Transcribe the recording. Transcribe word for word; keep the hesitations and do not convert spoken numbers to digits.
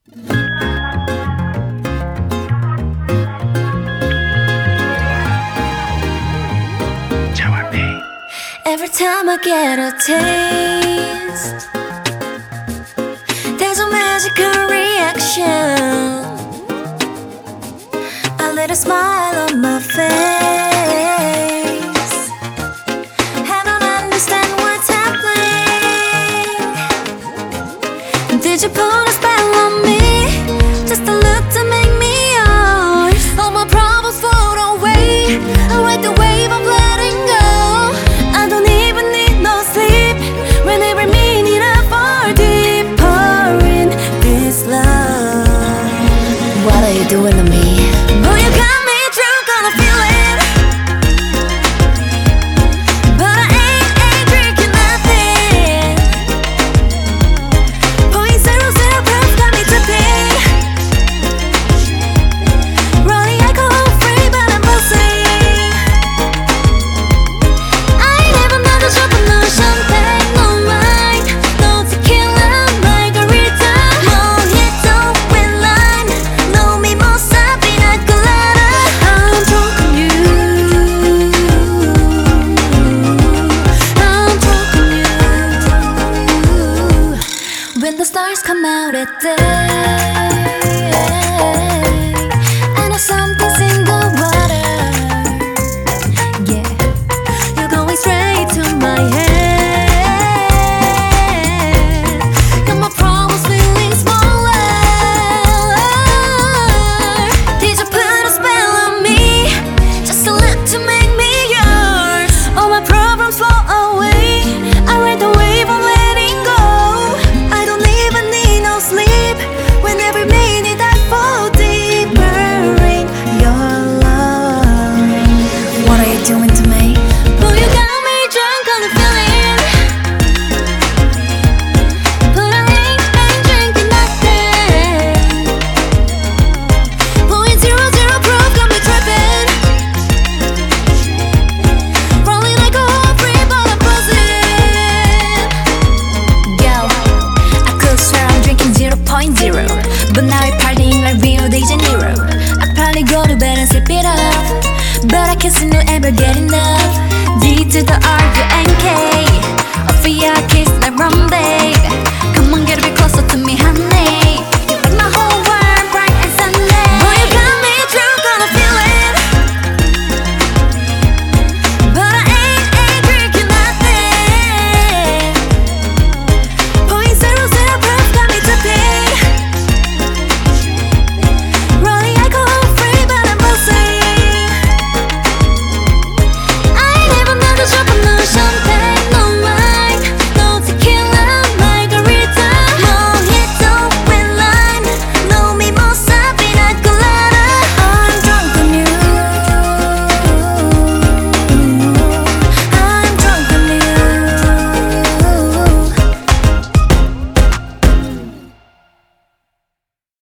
Every time I get a taste, there's a magical reaction, a little smile on my face. I don't understand what's happening. Did you put a spell on me? Just a look to make me yours. All my problems float away. I ride the wave of letting go. I don't even need no sleep. When every minute I fall deeper in this love. What are you doing to me? Boy, you got me drunk on a feeling, but I ain't, ain't drinking nothing. Point zero zero proof got me tripping. Running alcohol free, but I'm buzzing. I ain't even done the shop, no champagne, no wine, no tequila, margarita, mojito with lime, no mimosa, pina colada. I'm drunk on you. I'm drunk on you. When the stars come out at day, I know something's in the water. Yeah, you're going straight to my head. Got my problems feeling smaller. Did you put a spell on me? Just a look to make me yours. All my problems fall away. I ride the wave of letting go. I don't even need no sleep. When every minute I fall deeper in your love. What are you doing to me? Boy, you got me drunk on the feeling, but I ain't, ain't drinking nothing. Point zero zero proof got me tripping. Rolling like a whole free, but I'm buzzing. Yo, I could swear I'm drinking zero point zero, but now we're partying like Rio de Janeiro. I probably go to bed and sleep it off, but I can't seem to ever get enough. D to the R, you